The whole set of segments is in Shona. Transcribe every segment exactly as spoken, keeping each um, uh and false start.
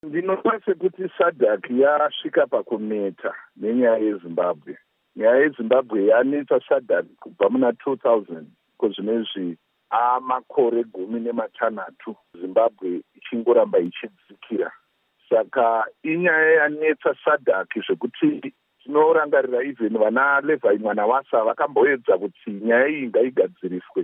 Ndinopa sekuti SADC yasvika pakumeta nenyaya yeZimbabwe. Nyaya yeZimbabwe yanetsa SADC kubva muna two thousand kozvinezvi amakore gumi nematanhatu Zimbabwe ichingoramba ichidzikira. Saka inyaya yanetsa SADC zvekuti tinorangarira even vana Levi Mwanawasa vakamboedza kuti nyaya iyi ngaigadziriswe,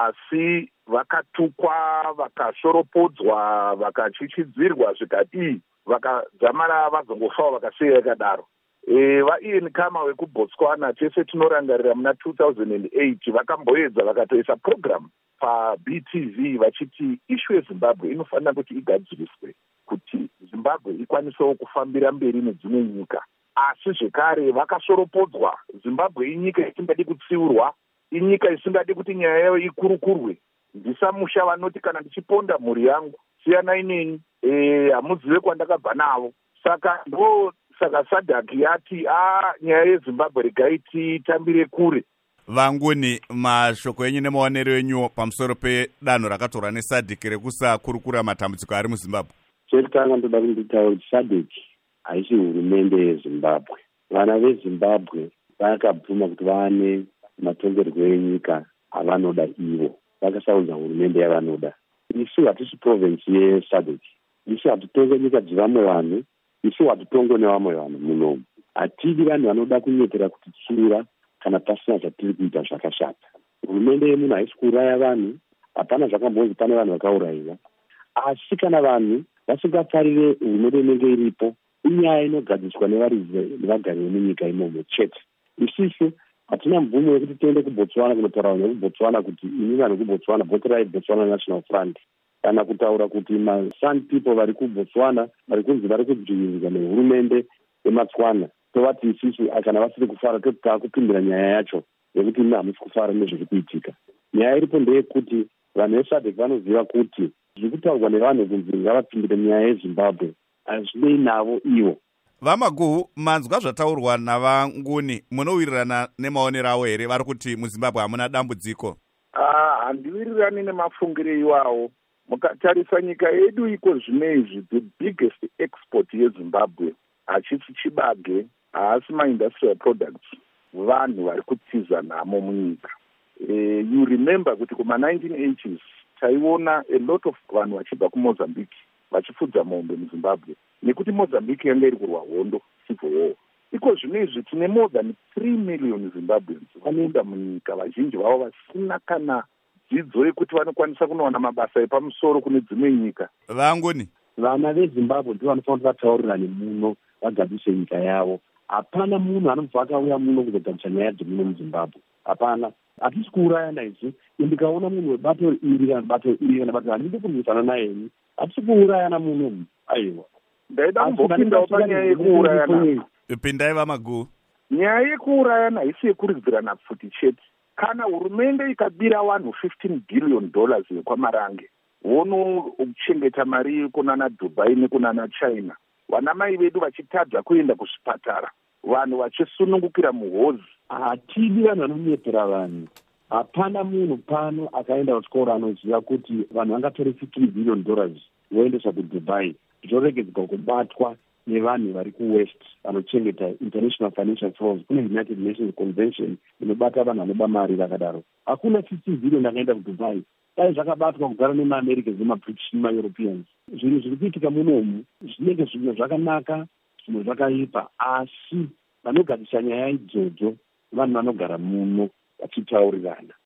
asi vakatukwa, vakashoropodzwa, vakachichidzirwa zvikadii, vakadzamara vazongofawo vakasiya yakadaro. E, va-Ian Khama vekuBotswana tese tinorangarira muna two thousand eight vakamboedza vakatoisa program paB T V vachiti issue yeZimbabwe inofanira kuti igadziriswe kuti Zimbabwe ikwanisewo kufambira mberi nedzimwe nyika. Asi zvekare vakashoropodzwa. Zimbabwe inyika isingadi kutsiurwa, inyika isingadi kuti nyaya yayo ikurukurwe. Ndisamusha vanoti kana ndichiponda mhuri yangu siyanai neni, eh hamuzive kwandakabva navo. Saka ndo saka SADC yati a nyaya yeZimbabwe regai tambire kure. Vanguni, mashoko enyu nemaonero enyu pamusoro pedanho rakatorwa neSADC rekusakurukura matambudziko ari muZimbabwe. Chekutanga ndoda kunditaura kuti SADC haisi hurumende yeZimbabwe. Vana veZimbabwe vakabvuma kuti vane matongerwo enyika avanoda ivo, vakasaudza hurumende yavanoda. Isu hatisi province yeSADC, isu hatitonge nyika dzevamwe vanhu, isu hatitongwe nevamwe vanhu munomu. Hatidi vanhu vanoda kunyepera kutitsura kana pasina zvatiri kuita zvakashata. Hurumende yemunhu haisi kuuraya vanhu, hapana zvakambonzi pane vanhu vakaurayiwa. Asi kana vanhu vasingafarire hurumende inenge iripo, inyaya inogadziswa nevagari vemunyika imomo chete. Isisu hatina mvumo yekuti tiende kuBotswana kunotaura vanhu vekuBotswana kuti ini vanhu kuBotswana voterai Botswana National Front, kana kutaura kuti ma-San people vari kuBotswana vari kunzi vari kudzivirirwa nehurumende yemaTswana. Tovati isisu kana vasiri kufara totaka kupindira nyaya yacho yekuti imi hamusi kufara nezviri kuitika. Nyaya iripo ndeyekuti vanhu veSADC vanoziva kuti zviri kutaurwa nevanhu kunzi ngavapindire nyaya yeZimbabwe hazvinei navo ivo. Vamaguhu, manzwa zvataurwa naVanguni, munowirirana nemaonero avo here vari kuti muZimbabwe hamuna dambudziko? Ah, handiwirirani nemafungiro iwawo. Mukatarisa nyika yedu iko zvinezvi the biggest export yeZimbabwe hachisi chibage, haasi ma-industrial products, vanhu vari kutiza namo munyika. Eh, you remember kuti kuma nineteen eighties taiona a lot of vanhu vachibva kuMozambique vachifudza mombe muZimbabwe nekuti Mozambique yanga iri kurwa hondo civil war. Iko zvinezvi tine more than three million Zimbabweans vanoenda munyika, vazhinji vavo vasina kana dzidzo yekuti vanokwanisa kunowana mabasa epamusoro kune dzimwe nyika. Vanguni, vana veZimbabwe ndivo vanofanira kuti vataurirane muno vagadzise nyika yavo. Hapana munhu anobva akauya muno kuzogadzisa nyaya dzemuno muZimbabwe. Hapana. Hatisi kuurayana isu. Ndikaona munhu webato iri kana bato iri kana bato handidi kurwisana naye, hatisi kuurayana muno. Aiwa. Ndaida kumbopindawo panyaya yekuurayana. Pindai Vamaguhu. Nyaya yekuurayana haisi yekuridzirana pfuti chete. Kana hurumende ikabira vanhu fifteen billion dollars yekwamarange vono kuchengeta mari kunana Dubai nekunana China, vana mai vedu vachitadza kuenda kuzvipatara, vanhu vachisunungukira muhozi. Hatidi vanhu vanonyepera vanhu. Hapana munhu pano akaenda kuchikoro anoziva kuti vanhu vangatore fifteen billion dollars voendesa kuDubai zvoregedzwa kubatwa nevanhu vari kuwest vanochengeta international financial flows. Kune United Nations Convention inobata vanhu vanoba mari vakadaro. Hakuna fifteen billion akaenda kuDubai. Dai zvakabatwa kugara nemaAmericans nemaBritish nemaEuropeans. Zvinhu zviri kuitika munomu zvinenge zvimwe zvakanaka, zvimwe zvakaipa, asi vanogadzisa nyaya idzodzo vanhu vanogara muno vachitaurirana.